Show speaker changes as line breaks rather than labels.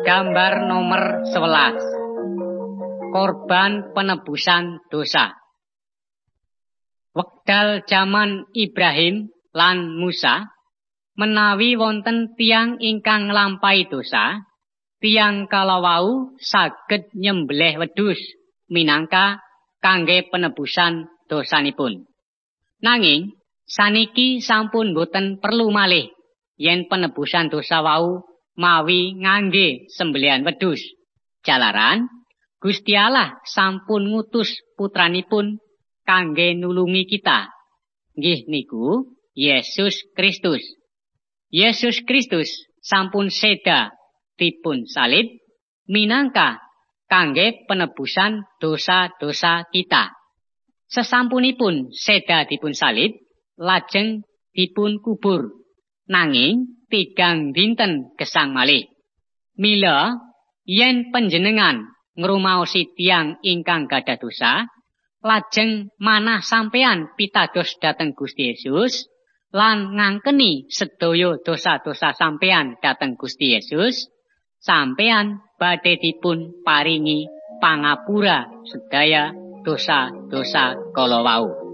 Gambar nomor 11. Korban penebusan dosa. Wekdal jaman Ibrahim lan Musa, menawi wonten tiyang ingkang nglampahi dosa, tiyang kalawau saged nyembelih wedhus minangka kangge penebusan dosanipun. Nanging saniki sampun boten perlu malih yen penebusan dosa wau mawi ngangge sembelihan wedhus. Jalaran Gusti Allah sampun ngutus putranipun kangge nulungi kita. Nggih niku Yesus Kristus. Yesus Kristus sampun seda dipun salib minangka kangge penebusan dosa-dosa kita. Sesampunipun seda dipun salib, lajeng dipun kubur. Nanging 3 dinten gesang malih. Mila yen panjenengan ngrumaosi tiyang ingkang gadah dosa, lajeng manah sampeyan pitados dhateng Gusti Yesus lan ngangkeni sedaya dosa-dosa sampeyan dhateng Gusti Yesus, sampeyan badhe dipun paringi pangapura sedaya dosa-dosa kala wau.